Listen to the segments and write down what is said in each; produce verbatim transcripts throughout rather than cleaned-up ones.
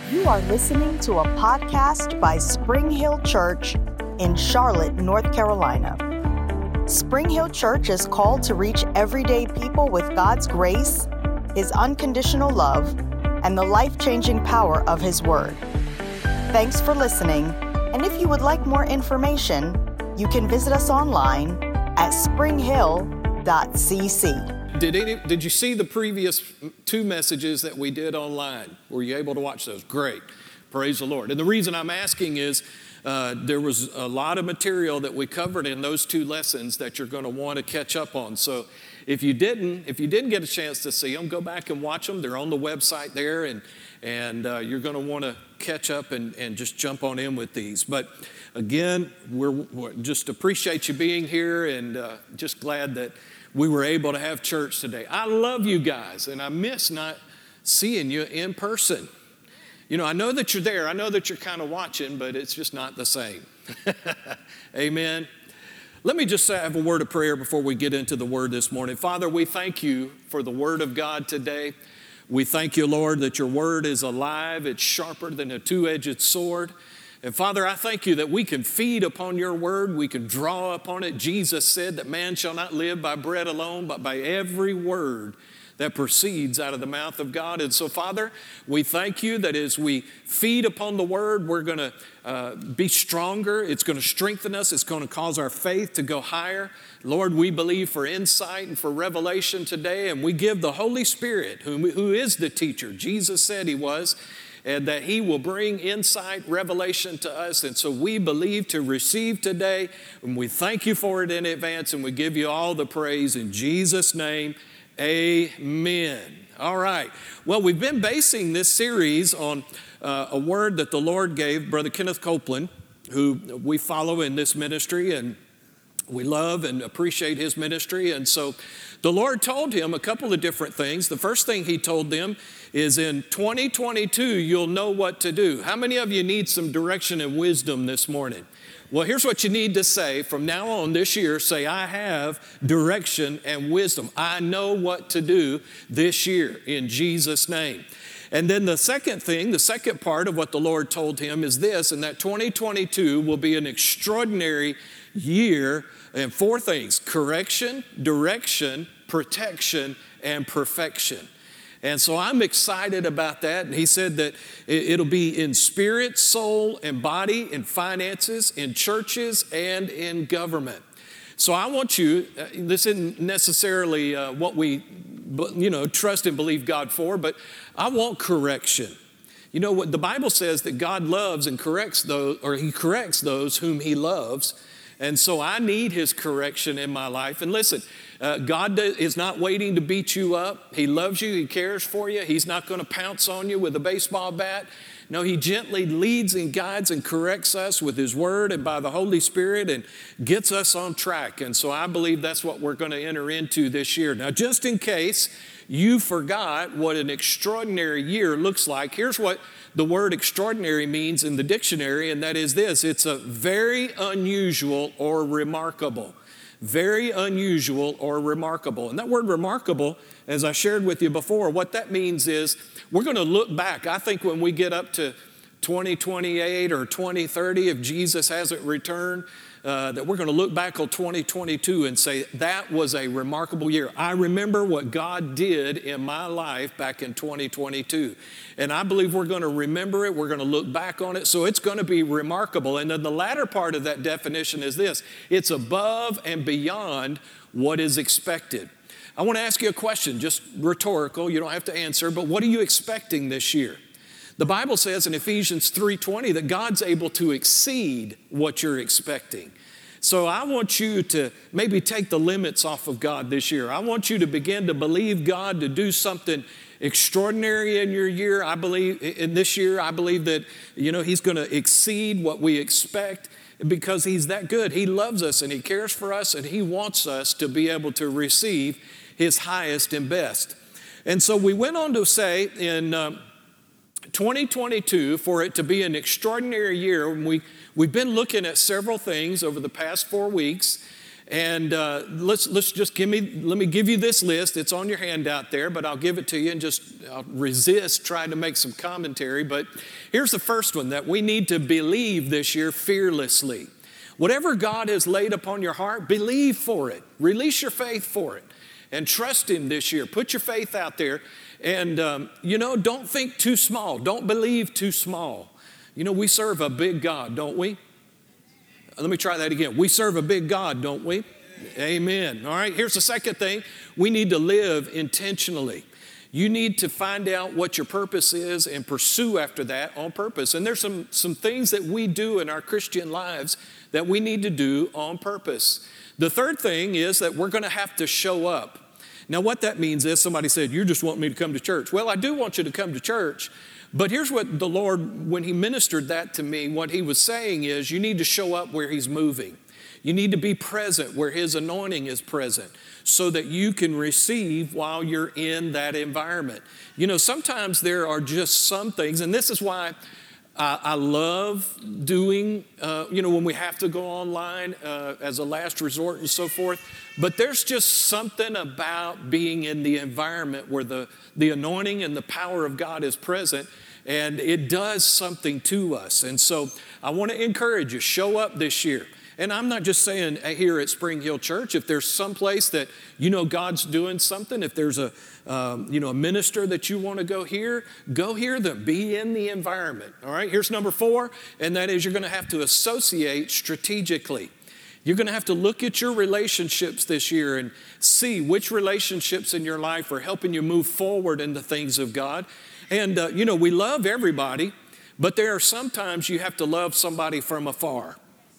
You are listening to a podcast by Spring Hill Church in Charlotte, North Carolina. Spring Hill Church is called to reach everyday people with God's grace, His unconditional love, and the life-changing power of His Word. Thanks for listening, and if you would like more information, you can visit us online at spring hill dot c c. Did any, did you see the previous two messages that we did online? Were you able to watch those? Great. Praise the Lord. And the reason I'm asking is uh, there was a lot of material that we covered in those two lessons that you're going to want to catch up on. So if you didn't, if you didn't get a chance to see them, go back and watch them. They're on the website there, and and uh, you're going to want to catch up and, and just jump on in with these. But again, we're, we're just appreciate you being here, and uh, just glad that we were able to have church today. I love you guys, and I miss not seeing you in person. You know, I know that you're there. I know that you're kind of watching, but it's just not the same. Amen. Let me just say, I have a word of prayer before we get into the word this morning. Father, we thank you for the word of God today. We thank you, Lord, that your word is alive. It's sharper than a two-edged sword. And Father, I thank you that we can feed upon your word. We can draw upon it. Jesus said that man shall not live by bread alone, but by every word that proceeds out of the mouth of God. And so, Father, we thank you that as we feed upon the word, we're going to uh, be stronger. It's going to strengthen us. It's going to cause our faith to go higher. Lord, we believe for insight and for revelation today, and we give the Holy Spirit, who, who is the teacher. Jesus said he was, and that he will bring insight, revelation to us. And so we believe to receive today, and we thank you for it in advance, and we give you all the praise in Jesus' name. Amen. All right. Well, we've been basing this series on uh, a word that the Lord gave Brother Kenneth Copeland, who we follow in this ministry, and we love and appreciate his ministry. And so the Lord told him a couple of different things. The first thing he told them is in twenty twenty-two, you'll know what to do. How many of you need some direction and wisdom this morning? Well, here's what you need to say from now on this year. Say, I have direction and wisdom. I know what to do this year in Jesus' name. And then the second thing, the second part of what the Lord told him is this, and that twenty twenty-two will be an extraordinary year, and four things: correction, direction, protection, and perfection. And so I'm excited about that. And he said that it'll be in spirit, soul, and body, in finances, in churches, and in government. So I want you, uh, this isn't necessarily uh, what we, you know, trust and believe God for, but I want correction. You know what the Bible says, that God loves and corrects those, or he corrects those whom he loves. And so I need his correction in my life. And listen, uh, God is not waiting to beat you up. He loves you. He cares for you. He's not going to pounce on you with a baseball bat. No, he gently leads and guides and corrects us with his word and by the Holy Spirit and gets us on track. And so I believe that's what we're going to enter into this year. Now, just in case you forgot what an extraordinary year looks like, here's what the word extraordinary means in the dictionary, and that is this: it's a very unusual or remarkable. Very unusual or remarkable. And that word remarkable, as I shared with you before, what that means is we're going to look back. I think when we get up to twenty twenty-eight or twenty thirty, if Jesus hasn't returned, Uh, that we're going to look back on twenty twenty-two and say, that was a remarkable year. I remember what God did in my life back in twenty twenty-two. And I believe we're going to remember it. We're going to look back on it. So it's going to be remarkable. And then the latter part of that definition is this: it's above and beyond what is expected. I want to ask you a question, just rhetorical. You don't have to answer, but what are you expecting this year? The Bible says in Ephesians three twenty that God's able to exceed what you're expecting. So I want you to maybe take the limits off of God this year. I want you to begin to believe God to do something extraordinary in your year. I believe in this year, I believe that, you know, he's going to exceed what we expect because he's that good. He loves us and he cares for us, and he wants us to be able to receive his highest and best. And so we went on to say in um, twenty twenty-two, for it to be an extraordinary year, we, we've been looking at several things over the past four weeks, And uh, let's let's just give me let me give you this list. It's on your handout there, but I'll give it to you and just I'll resist trying to make some commentary. But here's the first one, that we need to believe this year fearlessly. Whatever God has laid upon your heart, believe for it. Release your faith for it, and trust Him this year. Put your faith out there, and um, you know, don't think too small. Don't believe too small. You know, we serve a big God, don't we? Let me try that again. We serve a big God, don't we? Amen. All right, here's the second thing. We need to live intentionally. You need to find out what your purpose is and pursue after that on purpose. And there's some, some things that we do in our Christian lives that we need to do on purpose. The third thing is that we're going to have to show up. Now, what that means is, somebody said, you just want me to come to church. Well, I do want you to come to church. But here's what the Lord, when He ministered that to me, what He was saying is you need to show up where He's moving. You need to be present where His anointing is present so that you can receive while you're in that environment. You know, sometimes there are just some things, and this is why I, I love doing, uh, you know, when we have to go online uh, as a last resort and so forth. But there's just something about being in the environment where the, the anointing and the power of God is present, and it does something to us. And so I want to encourage you, show up this year. And I'm not just saying here at Spring Hill Church. If there's some place that you know God's doing something, if there's a um, you know a minister that you want to go hear, go hear them. Be in the environment. All right. Here's number four, and that is you're going to have to associate strategically. You're going to have to look at your relationships this year and see which relationships in your life are helping you move forward in the things of God. And uh, you know we love everybody, but there are sometimes you have to love somebody from afar.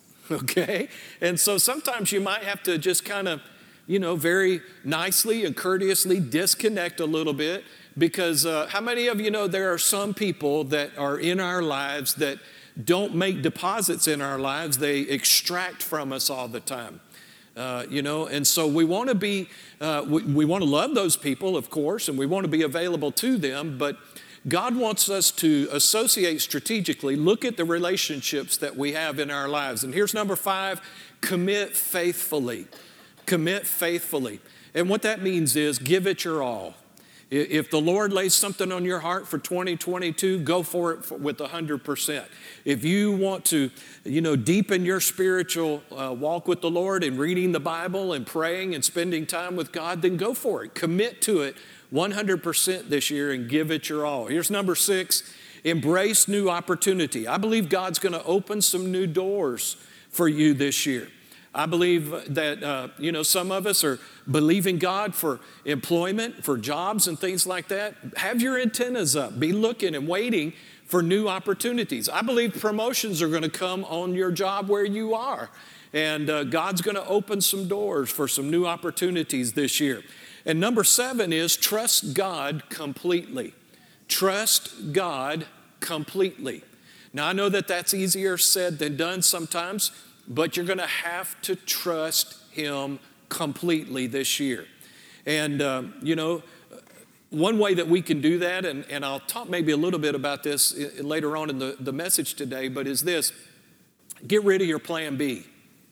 Okay? And so sometimes you might have to just kind of, you know, very nicely and courteously disconnect a little bit, because uh, how many of you know there are some people that are in our lives that don't make deposits in our lives. They extract from us all the time. Uh, you know, and so we want to be, uh, we, we want to love those people, of course, and we want to be available to them, but God wants us to associate strategically, look at the relationships that we have in our lives. And here's number five, commit faithfully. Commit faithfully. And what that means is give it your all. If the Lord lays something on your heart for twenty twenty-two, go for it with one hundred percent. If you want to, you know, deepen your spiritual uh, walk with the Lord and reading the Bible and praying and spending time with God, then go for it. Commit to it one hundred percent this year and give it your all. Here's number six, embrace new opportunity. I believe God's going to open some new doors for you this year. I believe that, uh, you know, some of us are believing God for employment, for jobs and things like that. Have your antennas up. Be looking and waiting for new opportunities. I believe promotions are going to come on your job where you are. And uh, God's going to open some doors for some new opportunities this year. And number seven is trust God completely. Trust God completely. Now, I know that that's easier said than done sometimes, but you're going to have to trust Him completely this year. And, um, you know, one way that we can do that, and, and I'll talk maybe a little bit about this later on in the, the message today, but is this: get rid of your plan B.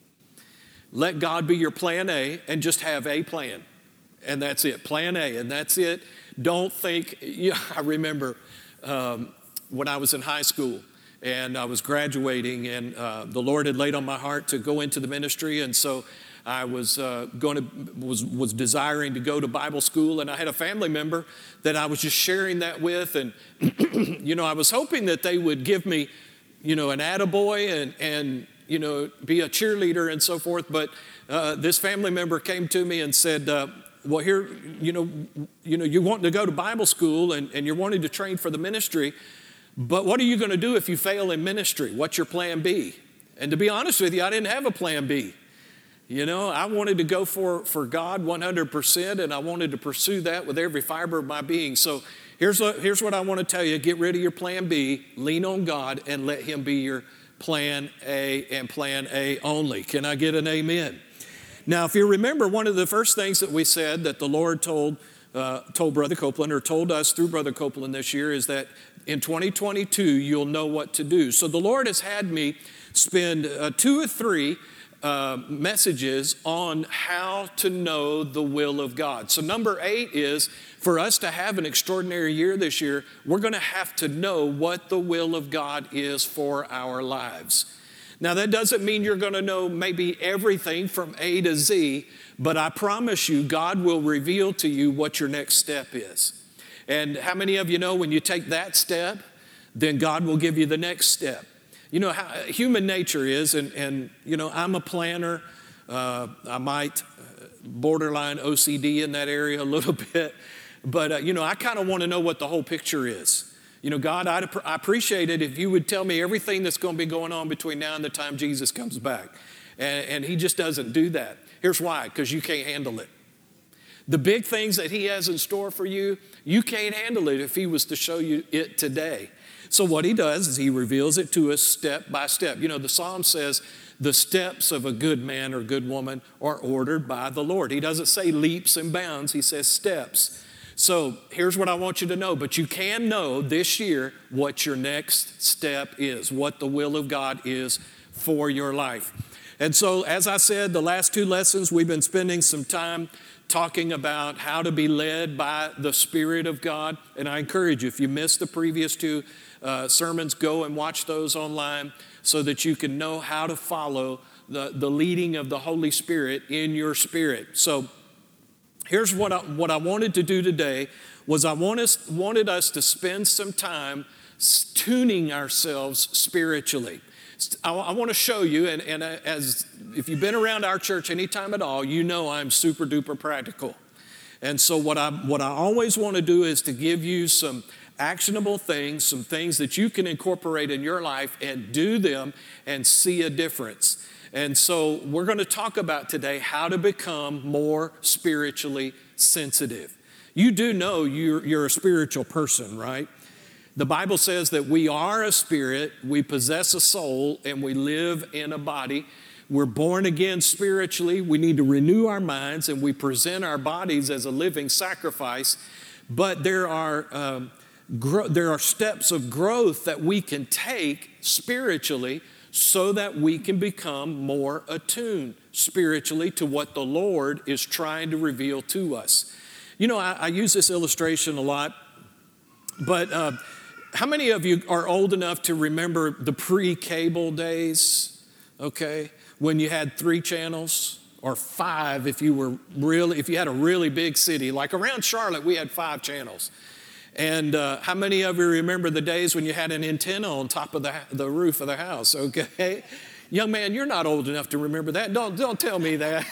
Let God be your plan A and just have a plan. And that's it, plan A, and that's it. Don't think, you know, I remember um, when I was in high school and I was graduating, and uh, the Lord had laid on my heart to go into the ministry, and so I was uh, going to was was desiring to go to Bible school, and I had a family member that I was just sharing that with, and you know, I was hoping that they would give me, you know, an attaboy and and you know, be a cheerleader and so forth. But uh, this family member came to me and said, uh, well, here, you know, you know, you're wanting to go to Bible school and, and you're wanting to train for the ministry, but what are you going to do if you fail in ministry? What's your plan B? And to be honest with you, I didn't have a plan B. You know, I wanted to go for, for God one hundred percent, and I wanted to pursue that with every fiber of my being. So here's what, here's what I want to tell you. Get rid of your plan B, lean on God, and let Him be your plan A and plan A only. Can I get an amen? Now, if you remember, one of the first things that we said that the Lord told uh, told Brother Copeland, or told us through Brother Copeland this year, is that in twenty twenty-two, you'll know what to do. So the Lord has had me spend uh, two or three uh, messages on how to know the will of God. So number eight is, for us to have an extraordinary year this year, we're going to have to know what the will of God is for our lives. Now, that doesn't mean you're going to know maybe everything from A to Z, but I promise you, God will reveal to you what your next step is. And how many of you know when you take that step, then God will give you the next step? You know how human nature is, and, and you know, I'm a planner. Uh, I might borderline O C D in that area a little bit, but uh, you know, I kind of want to know what the whole picture is. You know, God, I'd, I appreciate it if you would tell me everything that's going to be going on between now and the time Jesus comes back. And, and he just doesn't do that. Here's why, because you can't handle it. The big things that he has in store for you, you can't handle it if he was to show you it today. So what he does is he reveals it to us step by step. You know, the Psalm says, the steps of a good man or good woman are ordered by the Lord. He doesn't say leaps and bounds, he says steps. So here's what I want you to know, but you can know this year what your next step is, what the will of God is for your life. And so, as I said, the last two lessons, we've been spending some time talking about how to be led by the Spirit of God. And I encourage you, if you missed the previous two uh, sermons, go and watch those online so that you can know how to follow the, the leading of the Holy Spirit in your spirit. So here's what I, what I wanted to do today was I want us, wanted us to spend some time tuning ourselves spiritually. I, I want to show you, and, and as if you've been around our church any time at all, you know I'm super duper practical. And so what I, what I always want to do is to give you some actionable things, some things that you can incorporate in your life and do them and see a difference. And so we're going to talk about today how to become more spiritually sensitive. You do know you're, you're a spiritual person, right? The Bible says that we are a spirit, we possess a soul, and we live in a body. We're born again spiritually. We need to renew our minds, and we present our bodies as a living sacrifice. But there are, um, gro- there are steps of growth that we can take spiritually so that we can become more attuned spiritually to what the Lord is trying to reveal to us. You know, I, I use this illustration a lot, but uh, how many of you are old enough to remember the pre-cable days, okay, when you had three channels or five if you were really, if you had a really big city, like around Charlotte, we had five channels. And uh, how many of you remember the days when you had an antenna on top of the, the roof of the house, okay? Young man, you're not old enough to remember that. Don't, don't tell me that.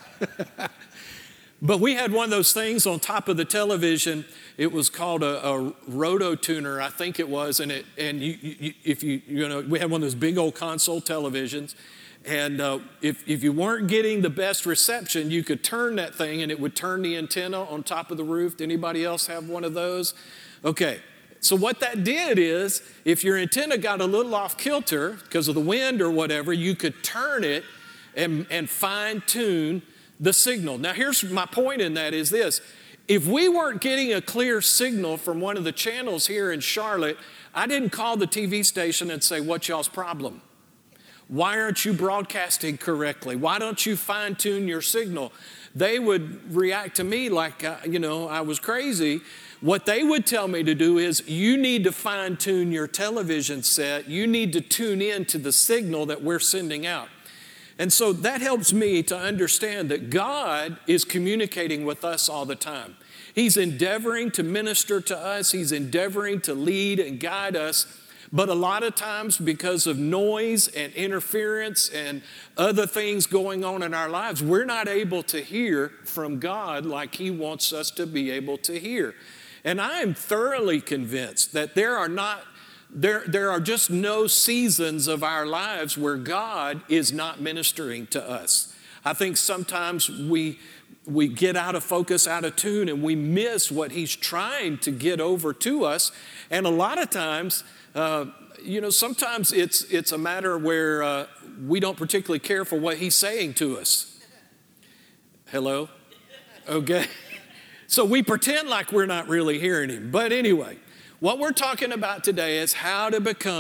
But we had one of those things on top of the television. It was called a, a roto-tuner, I think it was. And, it, and you, you, if you, you know, we had one of those big old console televisions. And uh, if, if you weren't getting the best reception, you could turn that thing and it would turn the antenna on top of the roof. Did anybody else have one of those? Okay, so what that did is if your antenna got a little off kilter because of the wind or whatever, you could turn it and, and fine tune the signal. Now here's my point in that is this. If we weren't getting a clear signal from one of the channels here in Charlotte, I didn't call the T V station and say, what's y'all's problem? Why aren't you broadcasting correctly? Why don't you fine tune your signal? They would react to me like, uh, you know, I was crazy. What they would tell me to do is you need to fine tune your television set. You need to tune in to the signal that we're sending out. And so that helps me to understand that God is communicating with us all the time. He's endeavoring to minister to us. He's endeavoring to lead and guide us. But a lot of times because of noise and interference and other things going on in our lives, we're not able to hear from God like He wants us to be able to hear. And I am thoroughly convinced that there are not, there, there are just no seasons of our lives where God is not ministering to us. I think sometimes we, we get out of focus, out of tune, and we miss what He's trying to get over to us. And a lot of times, Uh, you know, sometimes it's it's a matter where uh, we don't particularly care for what He's saying to us. Hello? Okay. So we pretend like we're not really hearing Him. But anyway, what we're talking about today is how to become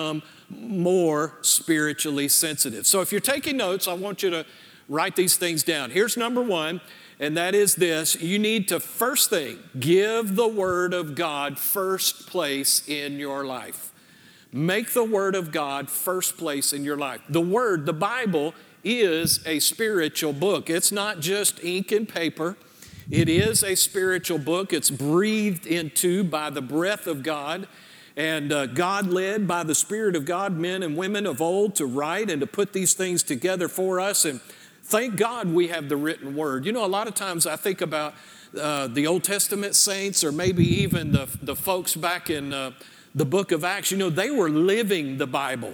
more spiritually sensitive. So if you're taking notes, I want you to write these things down. Here's number one, and that is this. You need to, first thing, give the Word of God first place in your life. Make the Word of God first place in your life. The Word, the Bible, is a spiritual book. It's not just ink and paper. It is a spiritual book. It's breathed into by the breath of God. And uh, God led by the Spirit of God men and women of old to write and to put these things together for us. And thank God we have the written Word. You know, a lot of times I think about uh, the Old Testament saints, or maybe even the, the folks back in uh, the book of Acts. You know, they were living the Bible.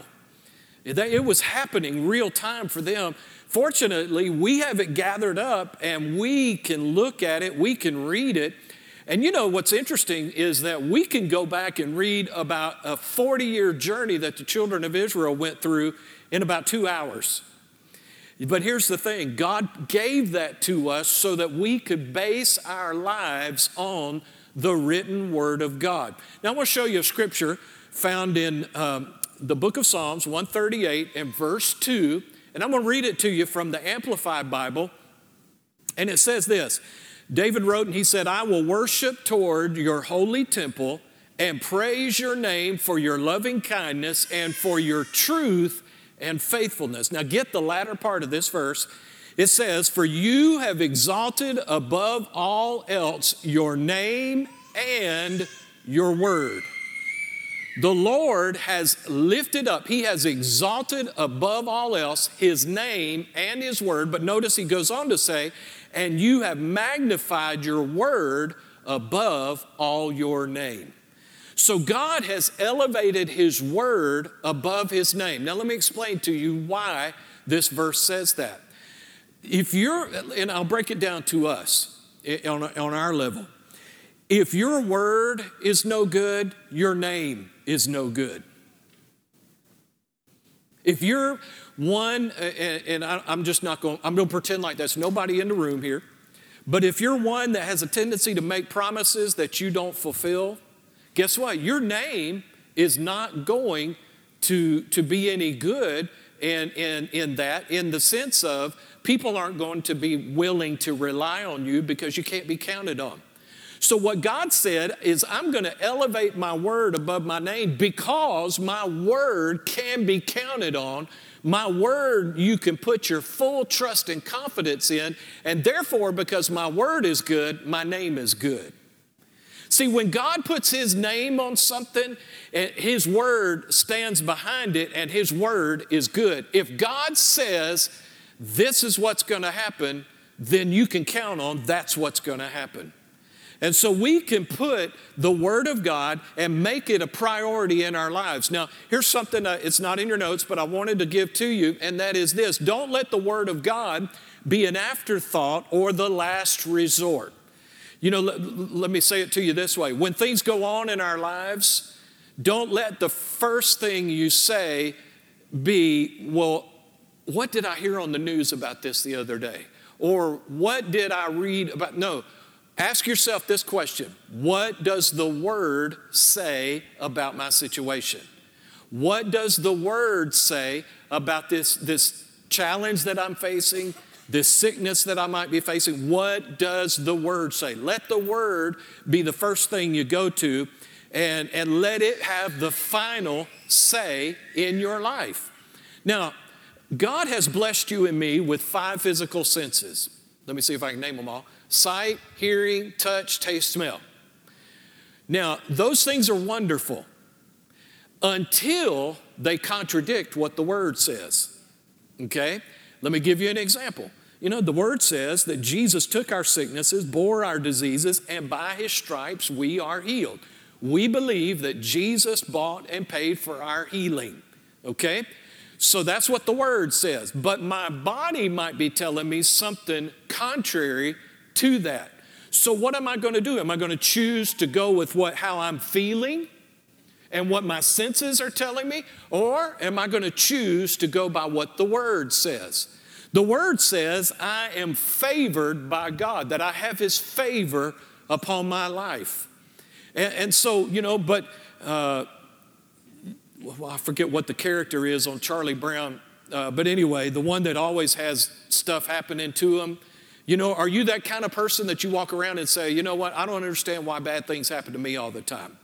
It was happening real time for them. Fortunately, we have it gathered up and we can look at it, we can read it. And you know what's interesting is that we can go back and read about a forty-year journey that the children of Israel went through in about two hours. But here's the thing, God gave that to us so that we could base our lives on the written Word of God. Now I want to show you a scripture found in um, the book of Psalms one thirty-eight and verse two, and I'm going to read it to you from the Amplified Bible, and it says this. David wrote and he said, I will worship toward your holy temple and praise your name for your loving kindness and for your truth and faithfulness. Now get the latter part of this verse. It says, for you have exalted above all else your name and your word. The Lord has lifted up, He has exalted above all else His name and His word. But notice He goes on to say, and you have magnified your word above all your name. So God has elevated His word above His name. Now let me explain to you why this verse says that. If you're, and I'll break it down to us on, on our level. If your word is no good, your name is no good. If you're one, and I'm just not going, I'm going to pretend like there's nobody in the room here, but if you're one that has a tendency to make promises that you don't fulfill, guess what? Your name is not going to, to be any good in, in, in that, in the sense of people aren't going to be willing to rely on you because you can't be counted on. So what God said is, I'm going to elevate my word above my name because my word can be counted on. My word you can put your full trust and confidence in, and therefore, because my word is good, my name is good. See, when God puts His name on something, His word stands behind it, and His word is good. If God says, this is what's going to happen, then you can count on that's what's going to happen. And so we can put the Word of God and make it a priority in our lives. Now, here's something, that it's not in your notes, but I wanted to give to you, and that is this. Don't let the Word of God be an afterthought or the last resort. You know, let, let me say it to you this way. When things go on in our lives, don't let the first thing you say be, well, what did I hear on the news about this the other day? Or what did I read about? No. Ask yourself this question. What does the Word say about my situation? What does the Word say about this, this challenge that I'm facing, this sickness that I might be facing? What does the Word say? Let the Word be the first thing you go to, and, and let it have the final say in your life. Now, God has blessed you and me with five physical senses. Let me see if I can name them all. Sight, hearing, touch, taste, smell. Now, those things are wonderful until they contradict what the Word says. Okay? Let me give you an example. You know, the Word says that Jesus took our sicknesses, bore our diseases, and by His stripes we are healed. We believe that Jesus bought and paid for our healing. Okay? So that's what the Word says. But my body might be telling me something contrary to that. So what am I going to do? Am I going to choose to go with what how I'm feeling and what my senses are telling me? Or am I going to choose to go by what the Word says? The Word says I am favored by God, that I have His favor upon my life. And, and so, you know, but uh, I forget what the character is on Charlie Brown, uh, but anyway, the one that always has stuff happening to him. You know, are you that kind of person that you walk around and say, you know what, I don't understand why bad things happen to me all the time?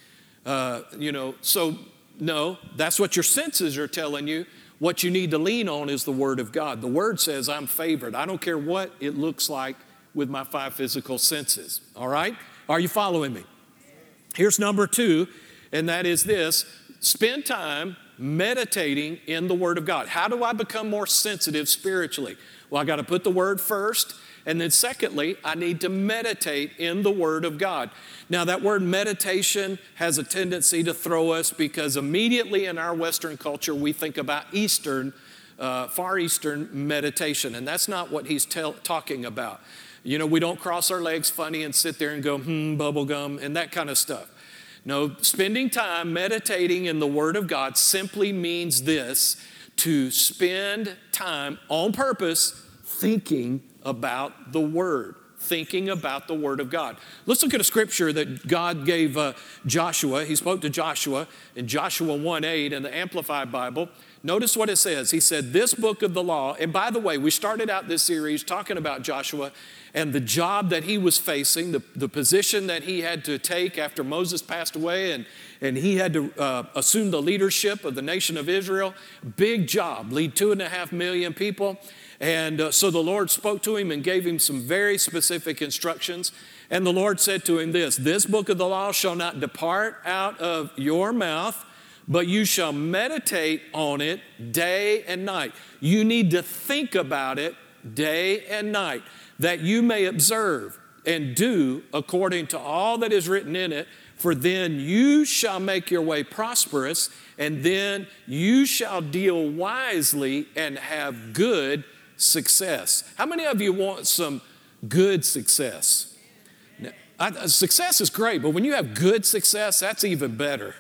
Uh, you know, so no, that's what your senses are telling you. What you need to lean on is the Word of God. The Word says I'm favored. I don't care what it looks like with my five physical senses. All right? Are you following me? Here's number two, and that is this: spend time meditating in the Word of God. How do I become more sensitive spiritually? Well, I got to put the Word first, and then secondly, I need to meditate in the Word of God. Now, that word meditation has a tendency to throw us because immediately in our Western culture, we think about Eastern, uh, Far Eastern meditation, and that's not what he's tell, talking about. You know, we don't cross our legs funny and sit there and go, hmm, bubble gum, and that kind of stuff. No, spending time meditating in the Word of God simply means this: to spend time on purpose thinking about the Word, thinking about the Word of God. Let's look at a scripture that God gave uh, Joshua. He spoke to Joshua in Joshua one eight in the Amplified Bible. Notice what it says. He said, this book of the law, and by the way, we started out this series talking about Joshua and the job that he was facing, the, the position that he had to take after Moses passed away, and, and he had to uh, assume the leadership of the nation of Israel. Big job, lead two and a half million people. And uh, so the Lord spoke to him and gave him some very specific instructions. And the Lord said to him this: this book of the law shall not depart out of your mouth, but you shall meditate on it day and night. You need to think about it day and night, that you may observe and do according to all that is written in it, for then you shall make your way prosperous, and then you shall deal wisely and have good success. How many of you want some good success? Now, I, success is great, but when you have good success, that's even better.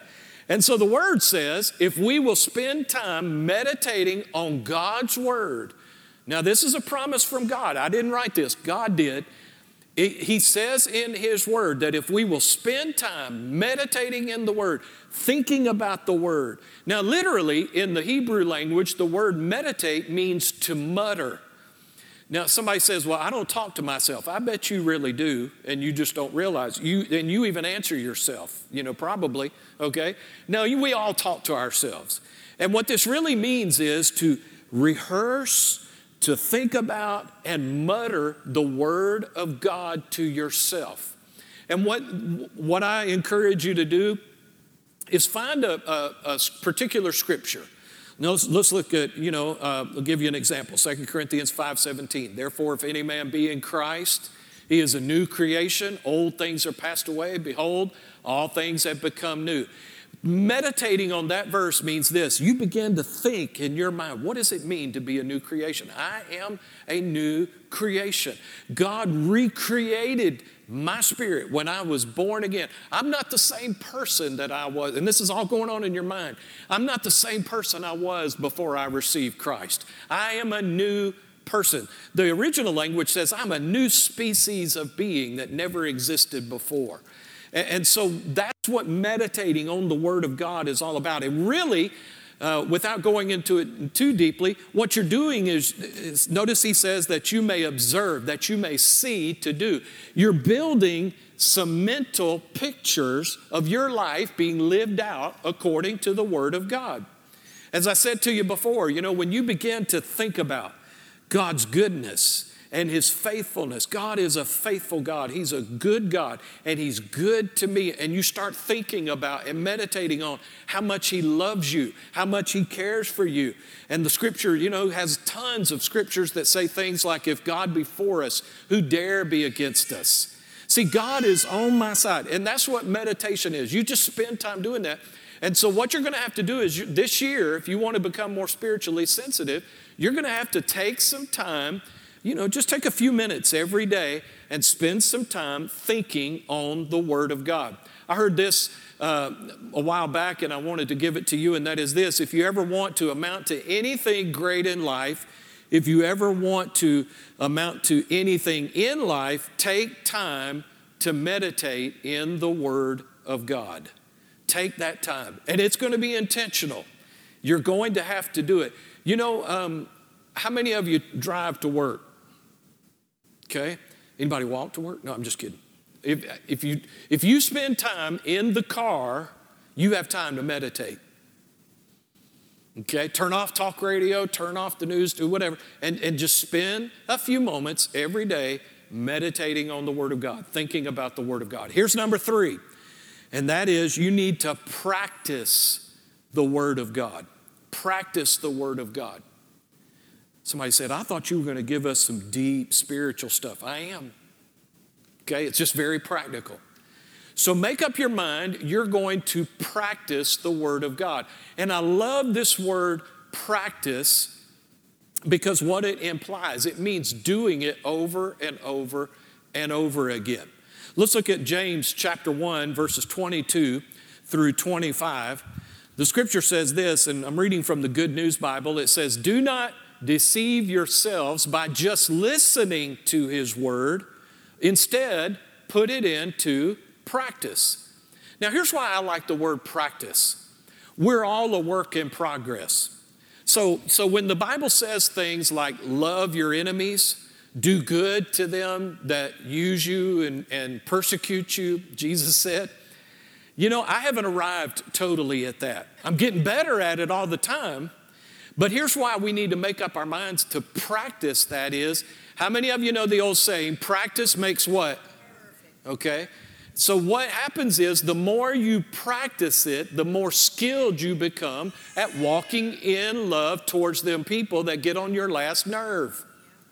And so the Word says, if we will spend time meditating on God's Word. Now, this is a promise from God. I didn't write this. God did. It, he says in His Word that if we will spend time meditating in the Word, thinking about the Word. Now, literally, in the Hebrew language, the word meditate means to mutter. Now, somebody says, well, I don't talk to myself. I bet you really do, and you just don't realize. You, and you even answer yourself, you know, probably, okay? No, you, we all talk to ourselves. And what this really means is to rehearse, to think about, and mutter the Word of God to yourself. And what, what I encourage you to do is find a, a, a particular scripture. Now let's, let's look at, you know, uh, I'll give you an example. Second Corinthians five seventeen. Therefore, if any man be in Christ, he is a new creation. Old things are passed away. Behold, all things have become new. Meditating on that verse means this: you begin to think in your mind, what does it mean to be a new creation? I am a new creation. God recreated my spirit when I was born again. I'm not the same person that I was, and this is all going on in your mind. I'm not the same person I was before I received Christ. I am a new person. The original language says I'm a new species of being that never existed before. And so that's what meditating on the Word of God is all about. And really, uh, without going into it too deeply, what you're doing is, is, notice he says that you may observe, that you may see to do. You're building some mental pictures of your life being lived out according to the Word of God. As I said to you before, you know, when you begin to think about God's goodness and His faithfulness. God is a faithful God. He's a good God, and He's good to me. And you start thinking about and meditating on how much He loves you, how much He cares for you. And the scripture, you know, has tons of scriptures that say things like, if God be for us, who dare be against us? See, God is on my side. And that's what meditation is. You just spend time doing that. And so what you're going to have to do is you, this year, if you want to become more spiritually sensitive, you're going to have to take some time. You know, just take a few minutes every day and spend some time thinking on the Word of God. I heard this uh, a while back, and I wanted to give it to you, and that is this: if you ever want to amount to anything great in life, if you ever want to amount to anything in life, take time to meditate in the Word of God. take that time. And it's going to be intentional. You're going to have to do it. You know, um, how many of you drive to work? Okay. Anybody walk to work? No, I'm just kidding. If, if, you, if you spend time in the car, you have time to meditate. Okay, turn off talk radio, turn off the news, do whatever, and, and just spend a few moments every day meditating on the Word of God, thinking about the Word of God. Here's number three, and that is you need to practice the Word of God. Practice the Word of God. Somebody said, I thought you were going to give us some deep spiritual stuff. I am. Okay, it's just very practical. So make up your mind, you're going to practice the Word of God. And I love this word practice because what it implies, it means doing it over and over and over again. Let's look at James chapter one, verses twenty-two through twenty-five. The scripture says this, and I'm reading from the Good News Bible. It says, do not deceive yourselves by just listening to His Word. Instead, put it into practice. Now, here's why I like the word practice. We're all a work in progress. So, so when the Bible says things like love your enemies, do good to them that use you and, and persecute you, Jesus said, you know, I haven't arrived totally at that. I'm getting better at it all the time. But here's why we need to make up our minds to practice that is, how many of you know the old saying, practice makes what? Okay. So what happens is the more you practice it, the more skilled you become at walking in love towards them people that get on your last nerve.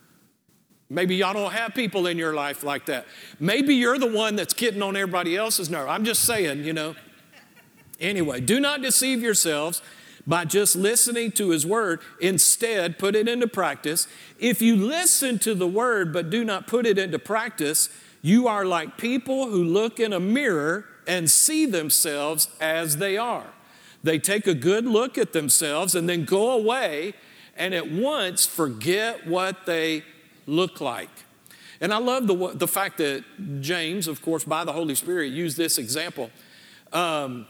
Maybe y'all don't have people in your life like that. Maybe you're the one that's getting on everybody else's nerve. I'm just saying, you know. Anyway, do not deceive yourselves by just listening to His Word. Instead, put it into practice. If you listen to the Word but do not put it into practice, you are like people who look in a mirror and see themselves as they are. They take a good look at themselves and then go away and at once forget what they look like. And I love the, the fact that James, of course, by the Holy Spirit, used this example. Um,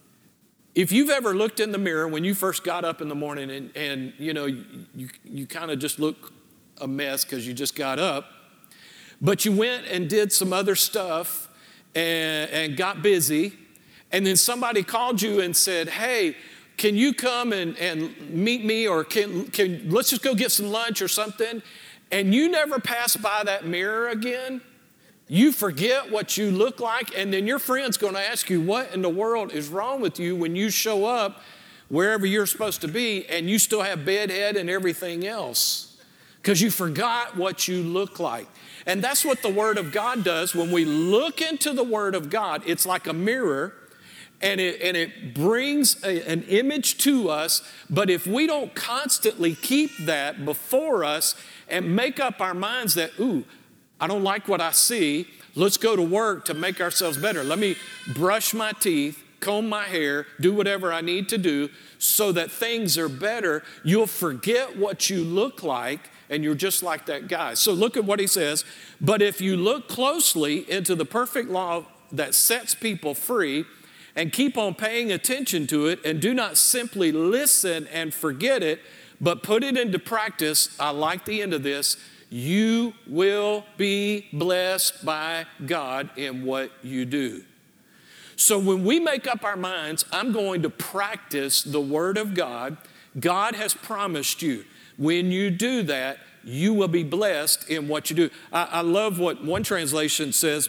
if you've ever looked in the mirror when you first got up in the morning and, and you know, you, you, you kind of just look a mess because you just got up, but you went and did some other stuff and, and got busy, and then somebody called you and said, hey, can you come and, and meet me, or can, can let's just go get some lunch or something, and you never pass by that mirror again, you forget what you look like, and then your friend's going to ask you, what in the world is wrong with you when you show up wherever you're supposed to be and you still have bedhead and everything else? Because you forgot what you look like. And that's what the Word of God does. When we look into the Word of God, it's like a mirror, and it, and it brings a, an image to us. But if we don't constantly keep that before us and make up our minds that, ooh, I don't like what I see, let's go to work to make ourselves better. Let me brush my teeth, comb my hair, do whatever I need to do so that things are better. You'll forget what you look like, and you're just like that guy. So look at what he says. But if you look closely into the perfect law that sets people free and keep on paying attention to it and do not simply listen and forget it, but put it into practice, I like the end of this, you will be blessed by God in what you do. So when we make up our minds, I'm going to practice the Word of God, God has promised you. When you do that, you will be blessed in what you do. I, I love what one translation says,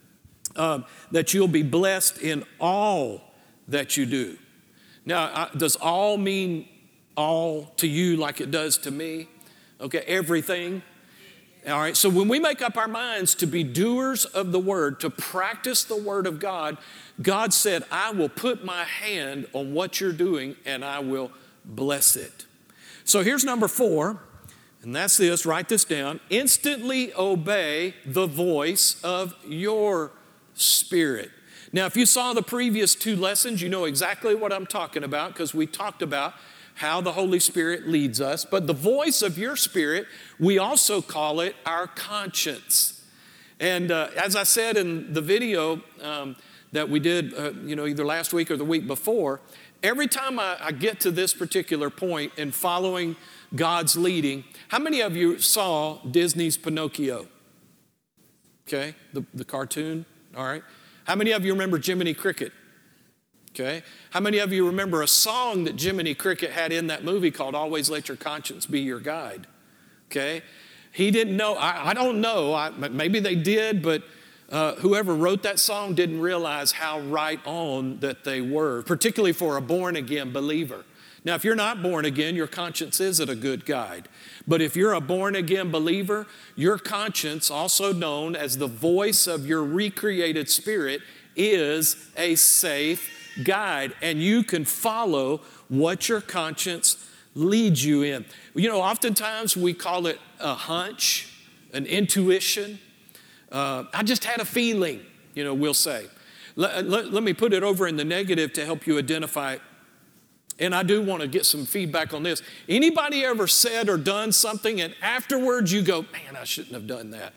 um, that you'll be blessed in all that you do. Now, I, does all mean all to you like it does to me? Okay, everything. All right, so when we make up our minds to be doers of the Word, to practice the Word of God, God said, I will put my hand on what you're doing and I will bless it. So here's number four, and that's this, write this down. Instantly obey the voice of your spirit. Now, if you saw the previous two lessons, you know exactly what I'm talking about because we talked about how the Holy Spirit leads us. But the voice of your spirit, we also call it our conscience. And uh, as I said in the video, um, that we did, uh, you know, either last week or the week before, every time I, I get to this particular point in following God's leading, how many of you saw Disney's Pinocchio? Okay, the, the cartoon, all right. How many of you remember Jiminy Cricket? Okay. How many of you remember a song that Jiminy Cricket had in that movie called Always Let Your Conscience Be Your Guide? Okay. He didn't know, I, I don't know, I, maybe they did, but uh, whoever wrote that song didn't realize how right on that they were, particularly for a born-again believer. Now, if you're not born again, your conscience isn't a good guide. But if you're a born-again believer, your conscience, also known as the voice of your recreated spirit, is a safe guide, and you can follow what your conscience leads you in. You know, oftentimes we call it a hunch, an intuition. Uh, I just had a feeling, you know, we'll say. Let, let, let me put it over in the negative to help you identify it. And I do want to get some feedback on this. Anybody ever said or done something and afterwards you go, man, I shouldn't have done that?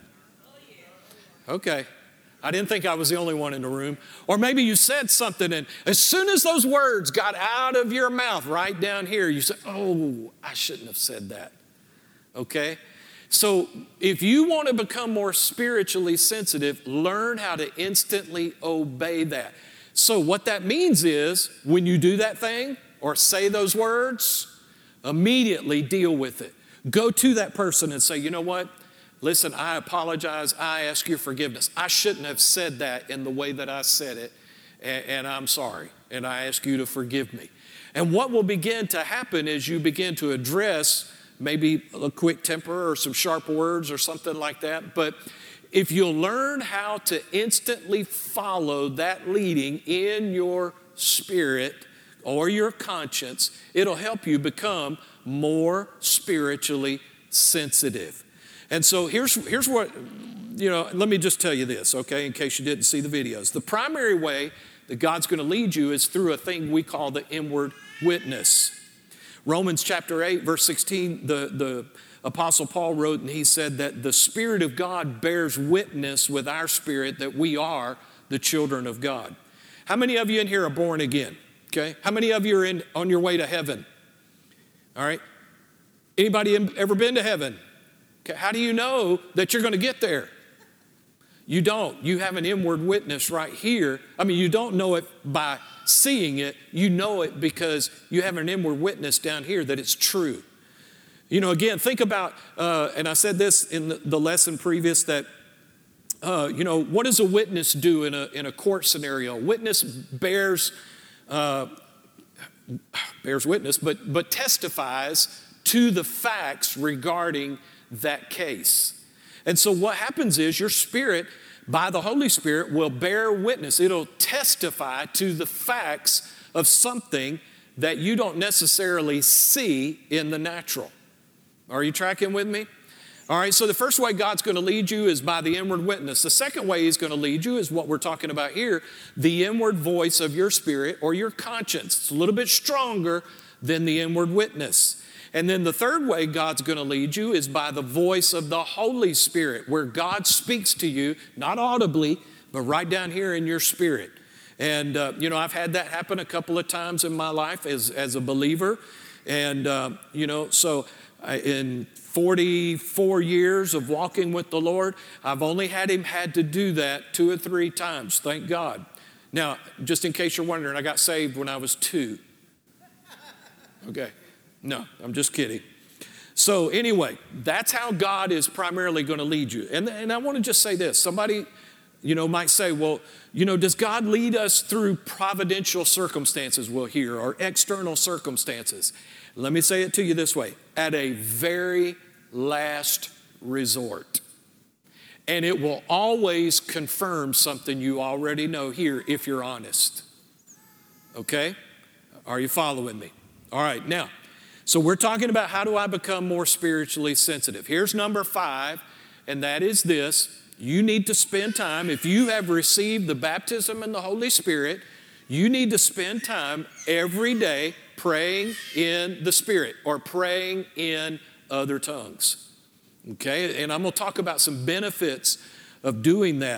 Okay. I didn't think I was the only one in the room. Or maybe you said something and as soon as those words got out of your mouth right down here, you said, oh, I shouldn't have said that. Okay? So if you want to become more spiritually sensitive, learn how to instantly obey that. So what that means is when you do that thing or say those words, immediately deal with it. Go to that person and say, you know what? Listen, I apologize. I ask your forgiveness. I shouldn't have said that in the way that I said it, and, and I'm sorry, and I ask you to forgive me. And what will begin to happen is you begin to address maybe a quick temper or some sharp words or something like that, but if you'll learn how to instantly follow that leading in your spirit or your conscience, it'll help you become more spiritually sensitive. And so here's, here's what, you know, let me just tell you this, okay, in case you didn't see the videos. The primary way that God's going to lead you is through a thing we call the inward witness. Romans chapter eight, verse sixteen, the, the Apostle Paul wrote, and he said that the Spirit of God bears witness with our spirit that we are the children of God. How many of you in here are born again? Okay. How many of you are in, on your way to heaven? All right. Anybody ever been to heaven? Okay. How do you know that you're going to get there? You don't. You have an inward witness right here. I mean, you don't know it by seeing it. You know it because you have an inward witness down here that it's true. You know, again, think about, uh, and I said this in the, the lesson previous, that, uh, you know, what does a witness do in a, in a court scenario? A witness bears, uh, bears witness, but, but testifies to the facts regarding that case. And so what happens is your spirit, by the Holy Spirit, will bear witness. It'll testify to the facts of something that you don't necessarily see in the natural. Are you tracking with me? All right, so the first way God's going to lead you is by the inward witness. The second way He's going to lead you is what we're talking about here, the inward voice of your spirit or your conscience. It's a little bit stronger than the inward witness. And then the third way God's going to lead you is by the voice of the Holy Spirit, where God speaks to you, not audibly, but right down here in your spirit. And, uh, you know, I've had that happen a couple of times in my life as, as a believer. And, uh, you know, so I, in forty-four years of walking with the Lord, I've only had Him had to do that two or three times, thank God. Now, just in case you're wondering, I got saved when I was two. Okay. No, I'm just kidding. So anyway, that's how God is primarily going to lead you. And, and I want to just say this. Somebody, you know, might say, well, you know, does God lead us through providential circumstances, we'll hear, or external circumstances? Let me say it to you this way. At a very last resort. And it will always confirm something you already know here if you're honest. Okay? Are you following me? All right, now. So we're talking about how do I become more spiritually sensitive. Here's number five, and that is this. You need to spend time. If you have received the baptism in the Holy Spirit, you need to spend time every day praying in the Spirit or praying in other tongues. Okay? And I'm going to talk about some benefits of doing that.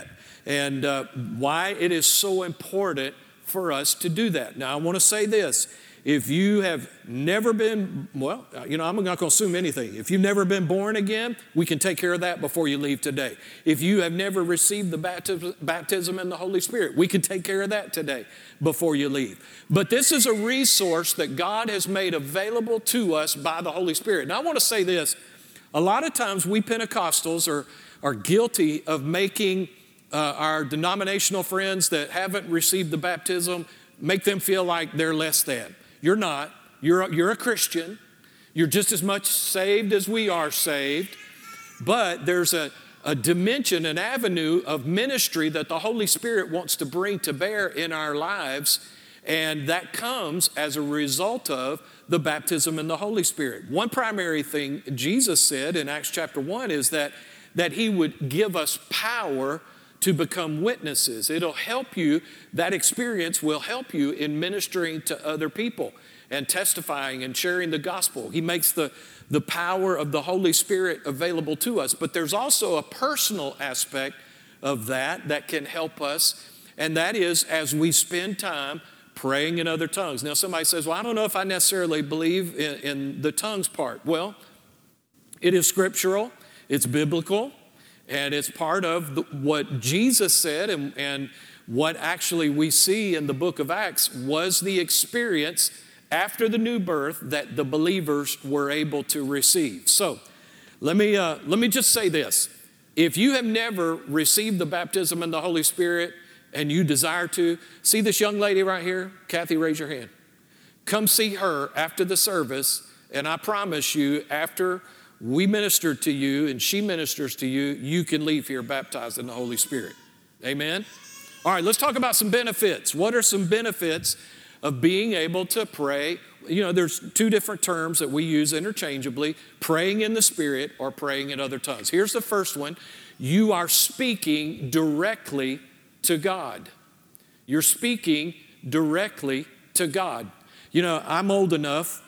and uh, why it is so important for us to do that. Now, I want to say this. If you have never been, well, you know, I'm not going to assume anything. If you've never been born again, we can take care of that before you leave today. If you have never received the baptism, baptism in the Holy Spirit, we can take care of that today before you leave. But this is a resource that God has made available to us by the Holy Spirit. And I want to say this. A lot of times we Pentecostals are, are guilty of making uh, our denominational friends that haven't received the baptism, make them feel like they're less than. You're not. You're a, you're a Christian. You're just as much saved as we are saved. But there's a, a dimension, an avenue of ministry that the Holy Spirit wants to bring to bear in our lives. And that comes as a result of the baptism in the Holy Spirit. One primary thing Jesus said in Acts chapter one is that, that he would give us power to become witnesses. It'll help you, that experience will help you in ministering to other people and testifying and sharing the gospel. He makes the, the power of the Holy Spirit available to us. But there's also a personal aspect of that that can help us, and that is as we spend time praying in other tongues. Now somebody says, well, I don't know if I necessarily believe in, in the tongues part. Well, it is scriptural, it's biblical, and it's part of the, what Jesus said and, and what actually we see in the book of Acts was the experience after the new birth that the believers were able to receive. So let me, uh, let me just say this. If you have never received the baptism in the Holy Spirit and you desire to, see this young lady right here? Kathy, raise your hand. Come see her after the service, and I promise you, after we ministered to you and she ministers to you, you can leave here baptized in the Holy Spirit. Amen? All right, let's talk about some benefits. What are some benefits of being able to pray? You know, there's two different terms that we use interchangeably, praying in the Spirit or praying in other tongues. Here's the first one. You are speaking directly to God. You're speaking directly to God. You know, I'm old enough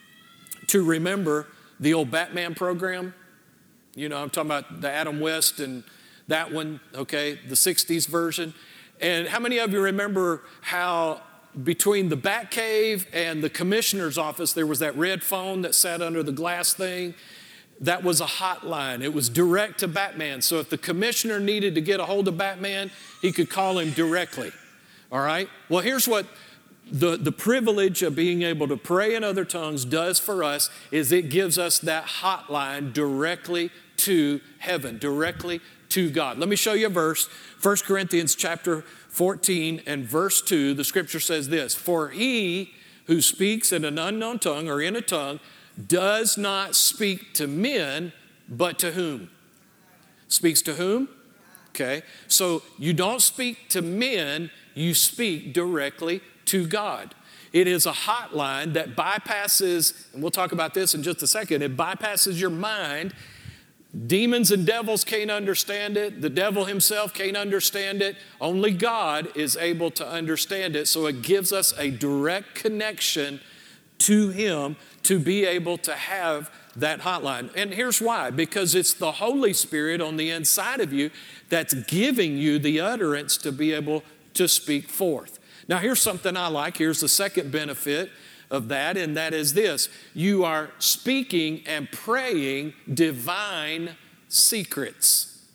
to remember the old Batman program. You know, I'm talking about the Adam West and that one, okay, the sixties version. And how many of you remember how between the Batcave and the commissioner's office, there was that red phone that sat under the glass thing? That was a hotline. It was direct to Batman. So if the commissioner needed to get a hold of Batman, he could call him directly. All right? Well, here's what The, the privilege of being able to pray in other tongues does for us is it gives us that hotline directly to heaven, directly to God. Let me show you a verse. First Corinthians chapter fourteen and verse two, the scripture says this, for he who speaks in an unknown tongue or in a tongue does not speak to men, but to whom? Speaks to whom? Okay, so you don't speak to men, you speak directly to God. It is a hotline that bypasses, and we'll talk about this in just a second, it bypasses your mind. Demons and devils can't understand it. The devil himself can't understand it. Only God is able to understand it. So it gives us a direct connection to him to be able to have that hotline. And here's why. Because it's the Holy Spirit on the inside of you that's giving you the utterance to be able to speak forth. Now, here's something I like. Here's the second benefit of that, and that is this. You are speaking and praying divine secrets.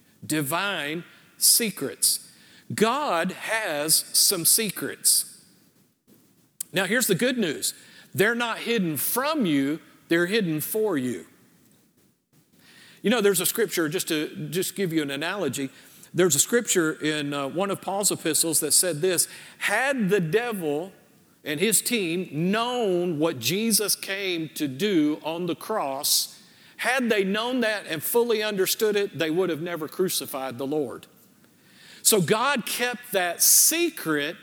Divine secrets. God has some secrets. Now, here's the good news. They're not hidden from you, they're hidden for you. You know, there's a scripture, just to just give you an analogy, there's a scripture in uh, one of Paul's epistles that said this, had the devil and his team known what Jesus came to do on the cross, had they known that and fully understood it, they would have never crucified the Lord. So God kept that secret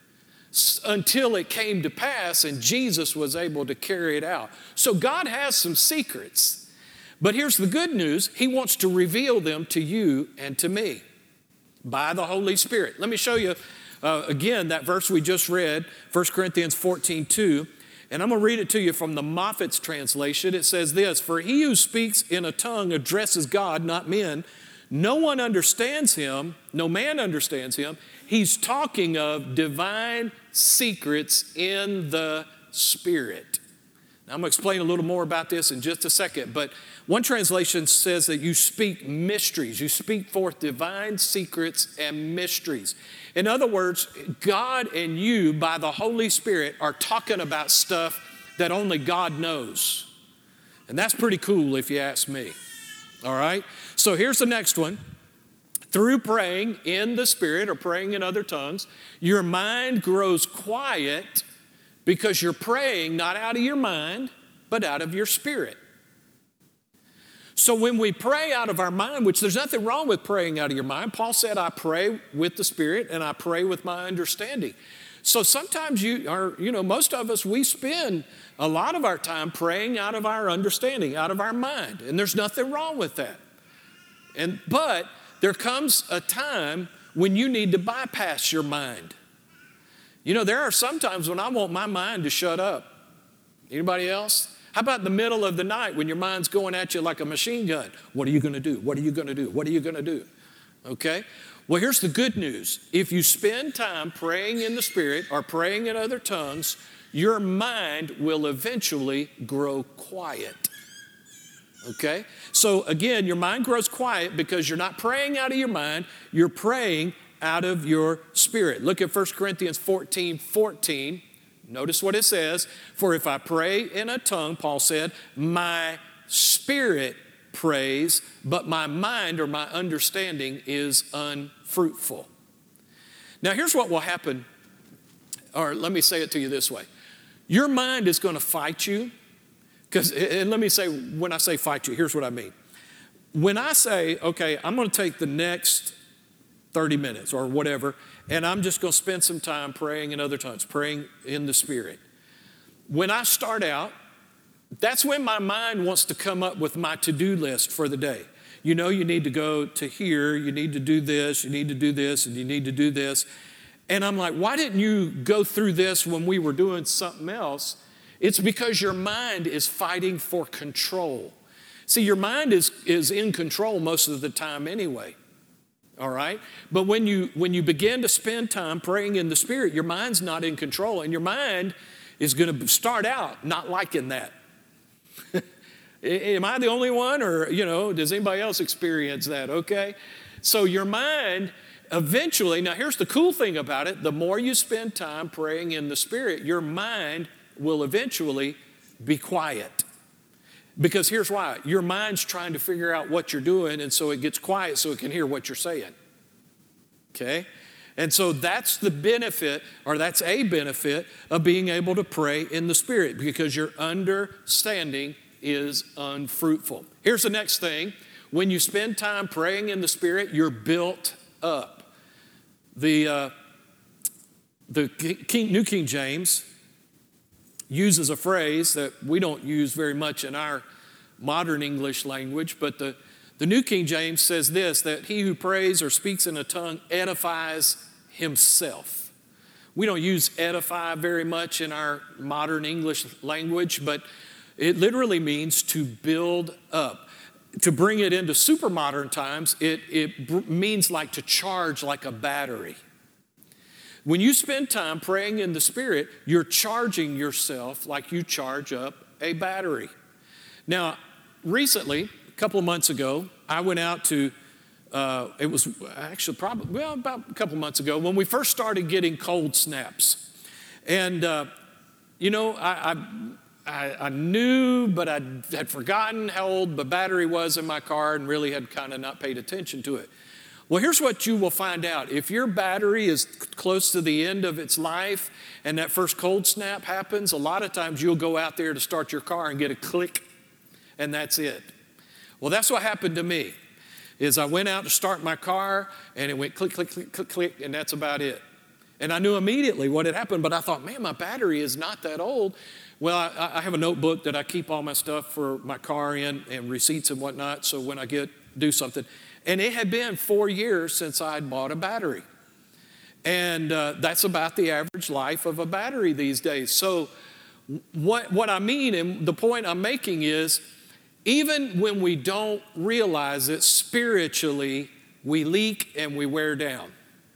until it came to pass and Jesus was able to carry it out. So God has some secrets, but here's the good news. He wants to reveal them to you and to me by the Holy Spirit. Let me show you uh, again that verse we just read, First Corinthians fourteen two, and I'm going to read it to you from the Moffat's translation. It says this, for he who speaks in a tongue addresses God, not men, No one understands him, no man understands him. He's talking of divine secrets in the Spirit. Now, I'm going to explain a little more about this in just a second, but one translation says that you speak mysteries. You speak forth divine secrets and mysteries. In other words, God and you, by the Holy Spirit, are talking about stuff that only God knows. And that's pretty cool if you ask me. All right? So here's the next one. Through praying in the Spirit or praying in other tongues, your mind grows quiet because you're praying not out of your mind, but out of your spirit. So when we pray out of our mind, which there's nothing wrong with praying out of your mind, Paul said, I pray with the Spirit and I pray with my understanding. So sometimes you are, you know, most of us, we spend a lot of our time praying out of our understanding, out of our mind, and there's nothing wrong with that. And but there comes a time when you need to bypass your mind. You know, there are some times when I want my mind to shut up. Anybody else? How about the middle of the night when your mind's going at you like a machine gun? What are you going to do? What are you going to do? What are you going to do? Okay? Well, here's the good news. If you spend time praying in the Spirit or praying in other tongues, your mind will eventually grow quiet. Okay? So again, your mind grows quiet because you're not praying out of your mind, you're praying out of your spirit. Look at First Corinthians fourteen fourteen. Notice what it says. For if I pray in a tongue, Paul said, my spirit prays, but my mind or my understanding is unfruitful. Now here's what will happen, or let me say it to you this way. Your mind is going to fight you. Because, and let me say, when I say fight you, here's what I mean. When I say, okay, I'm going to take the next thirty minutes or whatever, and I'm just going to spend some time praying in other tongues, praying in the Spirit. When I start out, that's when my mind wants to come up with my to-do list for the day. You know, you need to go to here, you need to do this, you need to do this, and you need to do this. And I'm like, why didn't you go through this when we were doing something else? It's because your mind is fighting for control. See, your mind is, is in control most of the time anyway, all right? But when you, when you begin to spend time praying in the Spirit, your mind's not in control, and your mind is going to start out not liking that. Am I the only one, or, you know, does anybody else experience that, okay? So your mind eventually, now here's the cool thing about it, the more you spend time praying in the Spirit, your mind will eventually be quiet. Because here's why. Your mind's trying to figure out what you're doing, and so it gets quiet so it can hear what you're saying. Okay? And so that's the benefit, or that's a benefit of being able to pray in the Spirit, because your understanding is unfruitful. Here's the next thing. When you spend time praying in the Spirit, you're built up. The, uh, the King, New King James uses a phrase that we don't use very much in our modern English language, but the, the New King James says this, that he who prays or speaks in a tongue edifies himself. We don't use edify very much in our modern English language, but it literally means to build up. To bring it into super modern times, it, it means like to charge like a battery. When you spend time praying in the Spirit, you're charging yourself like you charge up a battery. Now, recently, a couple of months ago, I went out to, uh, it was actually probably, well, about a couple of months ago, when we first started getting cold snaps. And, uh, you know, I, I, I, I knew, but I had forgotten how old the battery was in my car and really had kind of not paid attention to it. Well, here's what you will find out. If your battery is close to the end of its life and that first cold snap happens, a lot of times you'll go out there to start your car and get a click, and that's it. Well, that's what happened to me, is I went out to start my car, and it went click, click, click, click, click, and that's about it. And I knew immediately what had happened, but I thought, man, my battery is not that old. Well, I, I have a notebook that I keep all my stuff for my car in and receipts and whatnot, so when I get do something. And it had been four years since I had bought a battery. And uh, that's about the average life of a battery these days. So what, what I mean, and the point I'm making is, even when we don't realize it, spiritually, we leak and we wear down.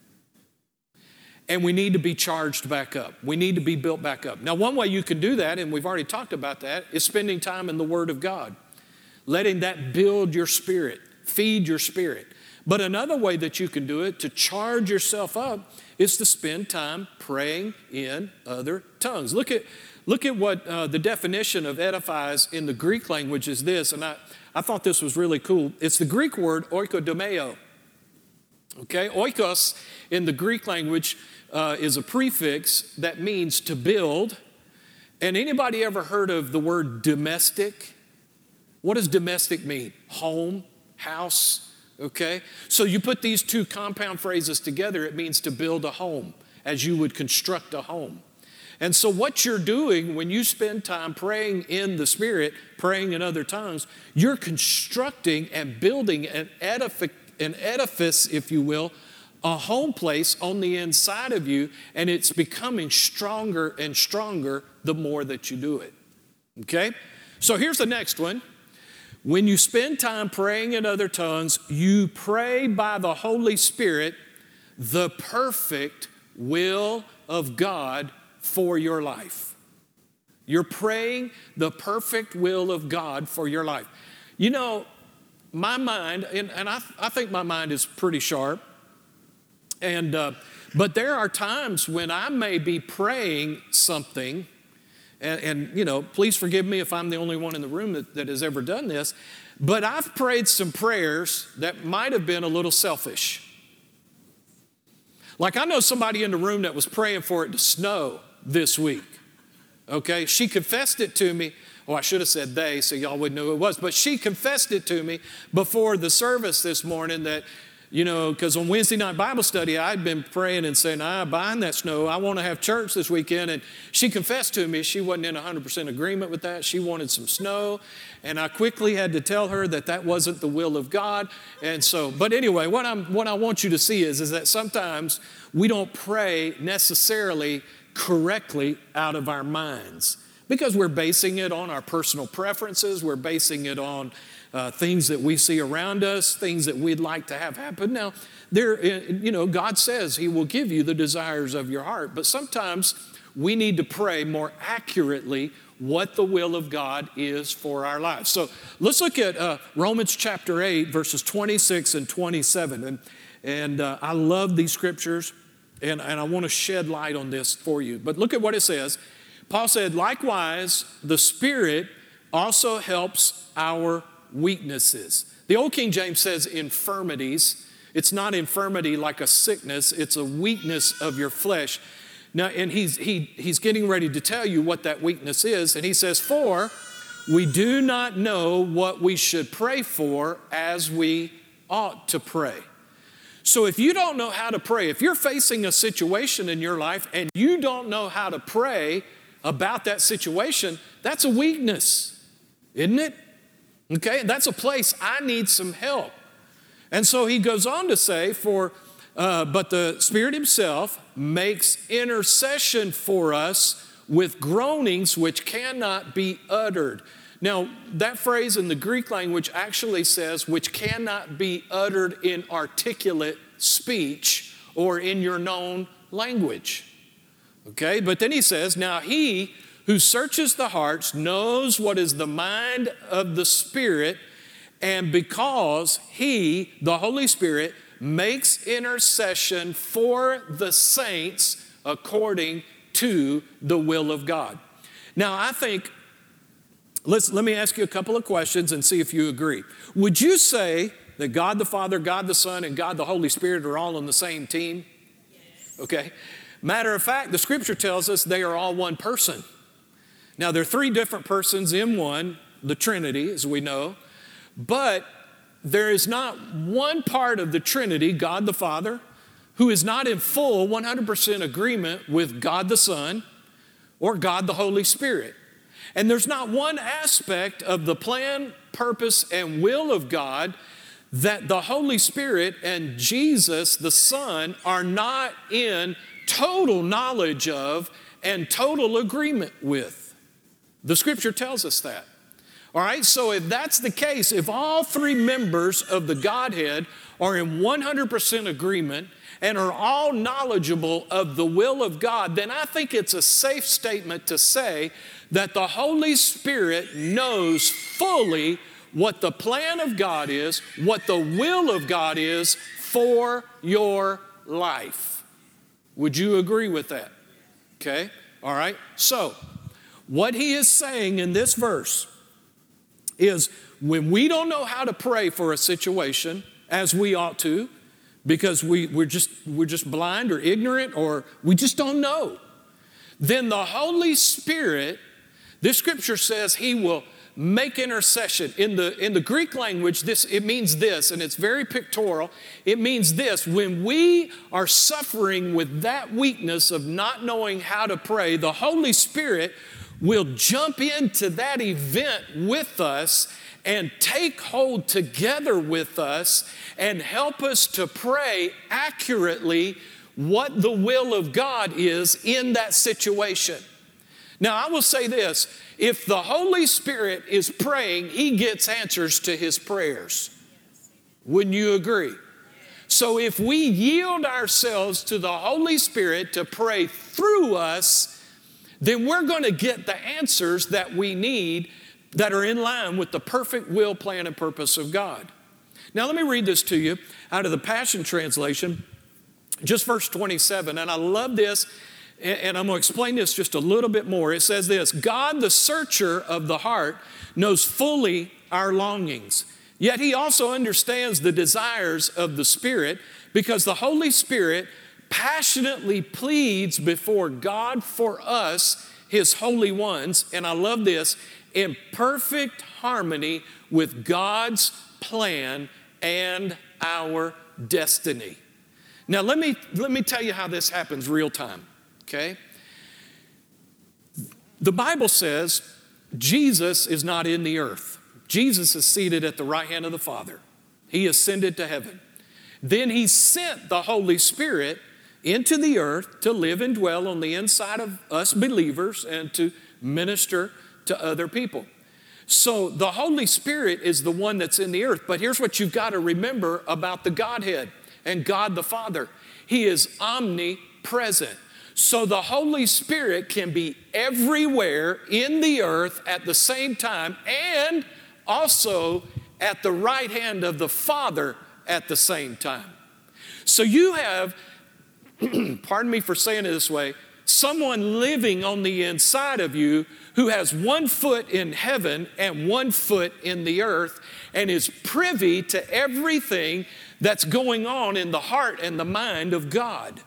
And we need to be charged back up. We need to be built back up. Now, one way you can do that, and we've already talked about that, is spending time in the Word of God. Letting that build your spirit, feed your spirit. But another way that you can do it to charge yourself up is to spend time praying in other tongues. Look at, look at what uh, the definition of edifies in the Greek language is this, and I, I thought this was really cool. It's the Greek word oikodomeo. Okay, oikos in the Greek language uh, is a prefix that means to build. And anybody ever heard of the word domestic? What does domestic mean? Home, house, okay? So you put these two compound phrases together, it means to build a home, as you would construct a home. And so what you're doing when you spend time praying in the Spirit, praying in other tongues, you're constructing and building an edific an edifice, if you will, a home place on the inside of you, and it's becoming stronger and stronger the more that you do it. Okay? So here's the next one. When you spend time praying in other tongues, you pray by the Holy Spirit the perfect will of God for your life. You're praying the perfect will of God for your life. You know, my mind, and, and I, I think my mind is pretty sharp, and uh, but there are times when I may be praying something, and, and you know, please forgive me if I'm the only one in the room that, that has ever done this, but I've prayed some prayers that might have been a little selfish. Like I know somebody in the room that was praying for it to snow this week, okay? She confessed it to me. Oh, I should have said they so y'all wouldn't know who it was. But she confessed it to me before the service this morning that, you know, because on Wednesday night Bible study, I'd been praying and saying, I bind that snow. I want to have church this weekend. And she confessed to me she wasn't in one hundred percent agreement with that. She wanted some snow. And I quickly had to tell her that that wasn't the will of God. And so, but anyway, what, I'm, what I want you to see is, is that sometimes we don't pray necessarily correctly out of our minds. Because we're basing it on our personal preferences. We're basing it on uh, things that we see around us, things that we'd like to have happen. Now, there, you know, God says He will give you the desires of your heart. But sometimes we need to pray more accurately what the will of God is for our lives. So let's look at uh, Romans chapter eight, verses twenty-six and twenty-seven. And, and uh, I love these scriptures, and, and I want to shed light on this for you. But look at what it says. Paul said, likewise, the Spirit also helps our weaknesses. The old King James says infirmities. It's not infirmity like a sickness. It's a weakness of your flesh. Now, and he's, he, he's getting ready to tell you what that weakness is. And he says, for we do not know what we should pray for as we ought to pray. So if you don't know how to pray, if you're facing a situation in your life and you don't know how to pray about that situation, that's a weakness, isn't it? Okay, and that's a place I need some help. And so he goes on to say, for uh, but the Spirit Himself makes intercession for us with groanings which cannot be uttered. Now, that phrase in the Greek language actually says, which cannot be uttered in articulate speech or in your known language. Okay, but then he says, now He who searches the hearts knows what is the mind of the Spirit, and because He, the Holy Spirit, makes intercession for the saints according to the will of God. Now, I think, let's, let me ask you a couple of questions and see if you agree. Would you say that God the Father, God the Son, and God the Holy Spirit are all on the same team? Yes. Okay. Matter of fact, the Scripture tells us they are all one person. Now, there are three different persons in one, the Trinity, as we know, but there is not one part of the Trinity, God the Father, who is not in full one hundred percent agreement with God the Son or God the Holy Spirit. And there's not one aspect of the plan, purpose, and will of God that the Holy Spirit and Jesus, the Son, are not in total knowledge of and total agreement with. The Scripture tells us that. All right, so if that's the case, if all three members of the Godhead are in one hundred percent agreement and are all knowledgeable of the will of God, then I think it's a safe statement to say that the Holy Spirit knows fully what the plan of God is, what the will of God is for your life. Would you agree with that? Okay, all right. So, what he is saying in this verse is when we don't know how to pray for a situation as we ought to, because we, we're just we're just blind or ignorant or we just don't know, then the Holy Spirit, this scripture says he will make intercession. In the, in the Greek language, this it means this, and it's very pictorial. It means this: when we are suffering with that weakness of not knowing how to pray, the Holy Spirit will jump into that event with us and take hold together with us and help us to pray accurately what the will of God is in that situation. Now, I will say this: if the Holy Spirit is praying, he gets answers to his prayers. Wouldn't you agree? So if we yield ourselves to the Holy Spirit to pray through us, then we're going to get the answers that we need that are in line with the perfect will, plan, and purpose of God. Now, let me read this to you out of the Passion Translation, just verse twenty-seven, and I love this, and I'm going to explain this just a little bit more. It says this: God, the searcher of the heart, knows fully our longings, yet he also understands the desires of the Spirit, because the Holy Spirit passionately pleads before God for us, his holy ones, and I love this, in perfect harmony with God's plan and our destiny. Now, let me, let me tell you how this happens real time, okay? The Bible says Jesus is not in the earth. Jesus is seated at the right hand of the Father. He ascended to heaven. Then he sent the Holy Spirit into the earth to live and dwell on the inside of us believers and to minister to other people. So the Holy Spirit is the one that's in the earth. But here's what you've got to remember about the Godhead and God the Father. He is omnipresent. So the Holy Spirit can be everywhere in the earth at the same time and also at the right hand of the Father at the same time. So you have, pardon me for saying it this way, someone living on the inside of you who has one foot in heaven and one foot in the earth and is privy to everything that's going on in the heart and the mind of God.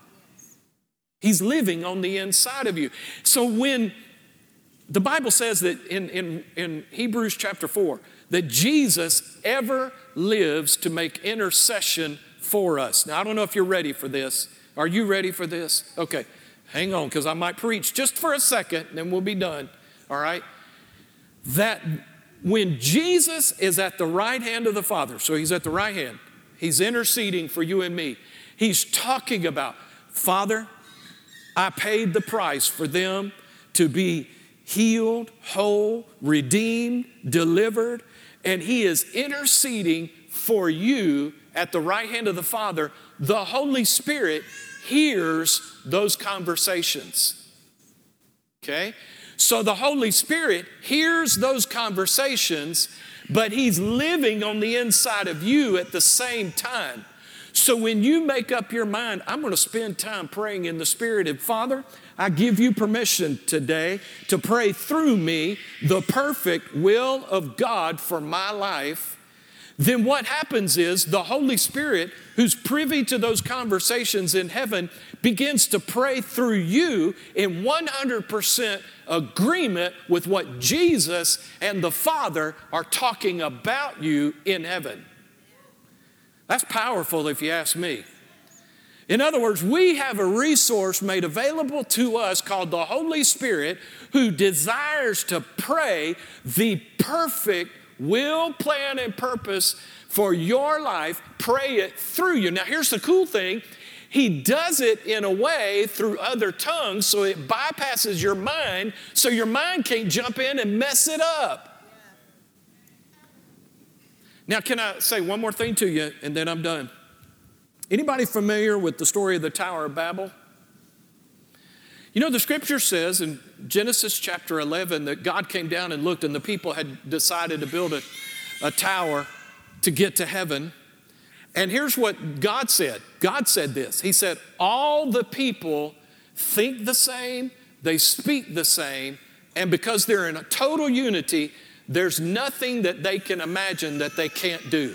He's living on the inside of you. So when the Bible says that in, in, in Hebrews chapter four, that Jesus ever lives to make intercession for us. Now, I don't know if you're ready for this. Are you ready for this? Okay, hang on, because I might preach just for a second, then we'll be done. All right? That when Jesus is at the right hand of the Father, so he's at the right hand, he's interceding for you and me. He's talking about, Father, I paid the price for them to be healed, whole, redeemed, delivered, and he is interceding for you at the right hand of the Father. The Holy Spirit hears those conversations. Okay? So the Holy Spirit hears those conversations, but he's living on the inside of you at the same time. So when you make up your mind, I'm going to spend time praying in the Spirit, and Father, I give you permission today to pray through me the perfect will of God for my life, then what happens is the Holy Spirit, who's privy to those conversations in heaven, begins to pray through you in one hundred percent agreement with what Jesus and the Father are talking about you in heaven. That's powerful if you ask me. In other words, we have a resource made available to us called the Holy Spirit, who desires to pray the perfect will, plan, and purpose for your life. Pray it through you. Now, here's the cool thing. He does it in a way through other tongues, so it bypasses your mind, so your mind can't jump in and mess it up. Now, can I say one more thing to you, and then I'm done? Anybody familiar with the story of the Tower of Babel? You know, the scripture says in Genesis chapter eleven that God came down and looked, and the people had decided to build a, a tower to get to heaven. And here's what God said. God said this. He said, all the people think the same, they speak the same, and because they're in a total unity, there's nothing that they can imagine that they can't do.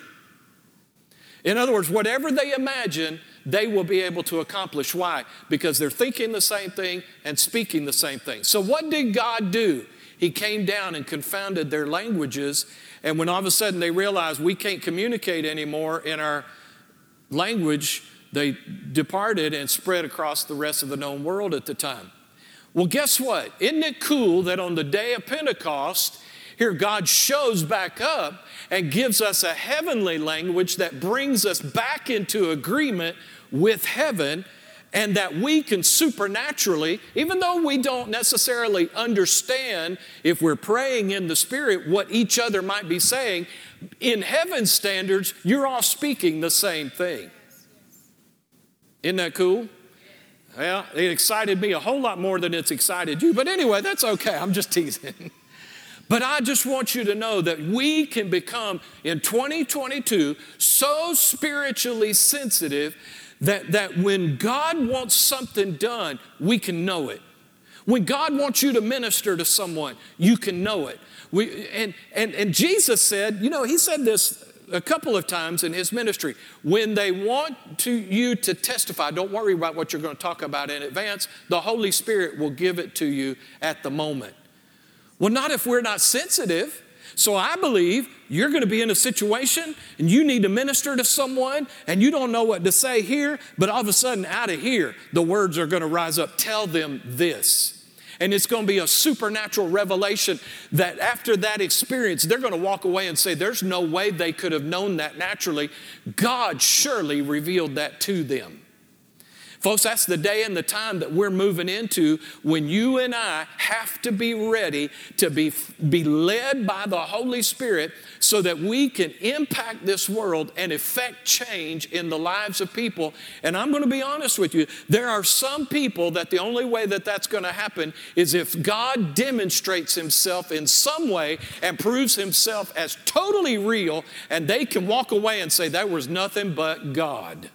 In other words, whatever they imagine, they will be able to accomplish. Why? Because they're thinking the same thing and speaking the same thing. So what did God do? He came down and confounded their languages, and when all of a sudden they realized we can't communicate anymore in our language, they departed and spread across the rest of the known world at the time. Well, guess what? Isn't it cool that on the day of Pentecost, here God shows back up and gives us a heavenly language that brings us back into agreement with heaven, and that we can supernaturally, even though we don't necessarily understand if we're praying in the Spirit what each other might be saying, in heaven's standards, you're all speaking the same thing. Isn't that cool? Well, it excited me a whole lot more than it's excited you. But anyway, that's okay. I'm just teasing. But I just want you to know that we can become, in twenty twenty-two, so spiritually sensitive that, that when God wants something done, we can know it. When God wants you to minister to someone, you can know it. We, and, and, and Jesus said, you know, he said this a couple of times in his ministry. When they want to, you to testify, don't worry about what you're going to talk about in advance. The Holy Spirit will give it to you at the moment. Well, not if we're not sensitive. So I believe you're going to be in a situation and you need to minister to someone and you don't know what to say here, but all of a sudden out of here, the words are going to rise up. Tell them this. And it's going to be a supernatural revelation that after that experience, they're going to walk away and say, there's no way they could have known that naturally. God surely revealed that to them. Folks, that's the day and the time that we're moving into when you and I have to be ready to be, be led by the Holy Spirit so that we can impact this world and effect change in the lives of people. And I'm going to be honest with you, there are some people that the only way that that's going to happen is if God demonstrates himself in some way and proves himself as totally real, and they can walk away and say, that was nothing but God.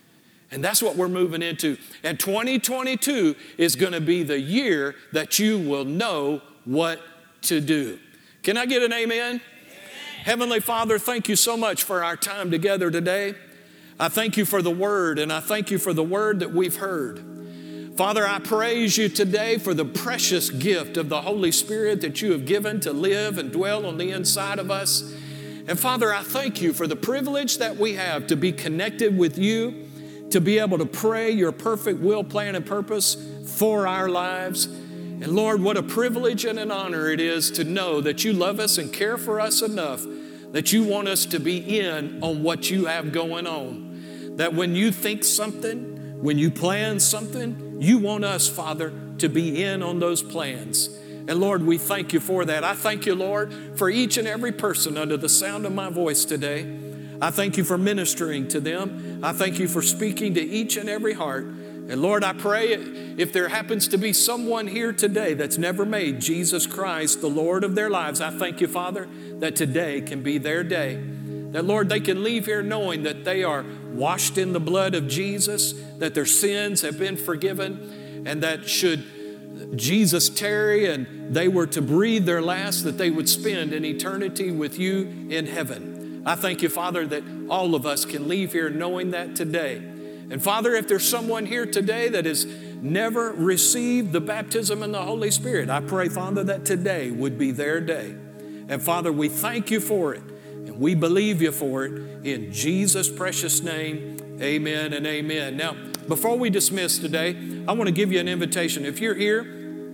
And that's what we're moving into. And twenty twenty-two is going to be the year that you will know what to do. Can I get an amen? Amen? Heavenly Father, thank you so much for our time together today. I thank you for the word, and I thank you for the word that we've heard. Father, I praise you today for the precious gift of the Holy Spirit that you have given to live and dwell on the inside of us. And Father, I thank you for the privilege that we have to be connected with you, to be able to pray your perfect will, plan, and purpose for our lives. And Lord, what a privilege and an honor it is to know that you love us and care for us enough that you want us to be in on what you have going on. That when you think something, when you plan something, you want us, Father, to be in on those plans. And Lord, we thank you for that. I thank you, Lord, for each and every person under the sound of my voice today. I thank you for ministering to them. I thank you for speaking to each and every heart. And Lord, I pray if there happens to be someone here today that's never made Jesus Christ the Lord of their lives, I thank you, Father, that today can be their day. That, Lord, they can leave here knowing that they are washed in the blood of Jesus, that their sins have been forgiven, and that should Jesus tarry and they were to breathe their last, that they would spend an eternity with you in heaven. I thank you, Father, that all of us can leave here knowing that today. And Father, if there's someone here today that has never received the baptism in the Holy Spirit, I pray, Father, that today would be their day. And Father, we thank you for it, and we believe you for it. In Jesus' precious name, amen and amen. Now, before we dismiss today, I want to give you an invitation. If you're here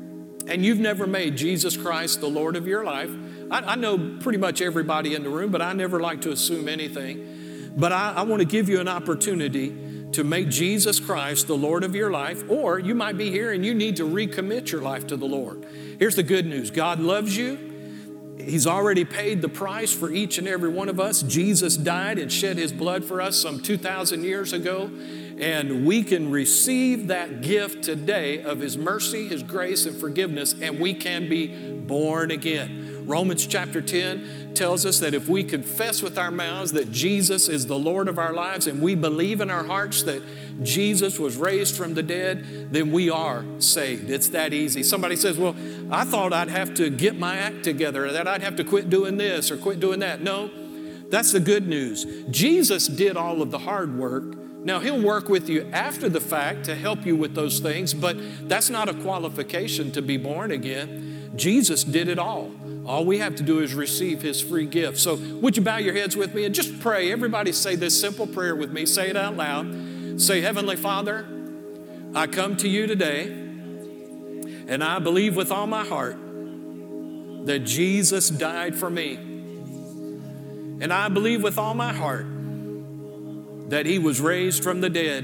and you've never made Jesus Christ the Lord of your life, I, I know pretty much everybody in the room, but I never like to assume anything. But I, I want to give you an opportunity to make Jesus Christ the Lord of your life, or you might be here and you need to recommit your life to the Lord. Here's the good news. God loves you. He's already paid the price for each and every one of us. Jesus died and shed his blood for us some two thousand years ago. And we can receive that gift today of his mercy, his grace, and forgiveness, and we can be born again. Romans chapter ten tells us that if we confess with our mouths that Jesus is the Lord of our lives and we believe in our hearts that Jesus was raised from the dead, then we are saved. It's that easy. Somebody says, well, I thought I'd have to get my act together, or that I'd have to quit doing this or quit doing that. No, that's the good news. Jesus did all of the hard work. Now, he'll work with you after the fact to help you with those things, but that's not a qualification to be born again. Jesus did it all. All we have to do is receive his free gift. So would you bow your heads with me and just pray? Everybody say this simple prayer with me. Say it out loud. Say, Heavenly Father, I come to you today, and I believe with all my heart that Jesus died for me. And I believe with all my heart that he was raised from the dead.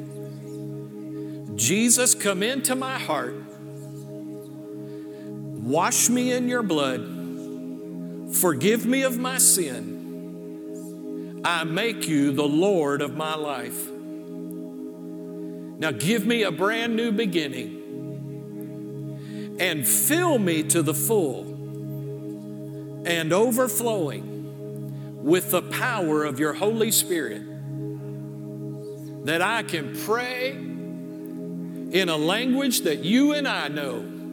Jesus, come into my heart. Wash me in your blood. Forgive me of my sin. I make you the Lord of my life. Now give me a brand new beginning and fill me to the full and overflowing with the power of your Holy Spirit, that I can pray in a language that you and I know.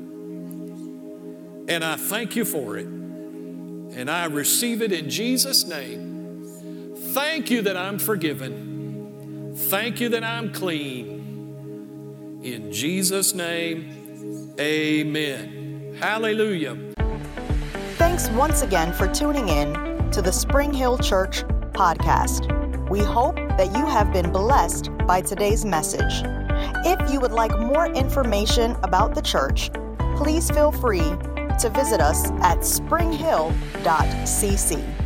And I thank you for it. And I receive it in Jesus' name. Thank you that I'm forgiven. Thank you that I'm clean. In Jesus' name, amen. Hallelujah. Thanks once again for tuning in to the Spring Hill Church podcast. We hope that you have been blessed by today's message. If you would like more information about the church, please feel free to visit us at spring hill dot c c.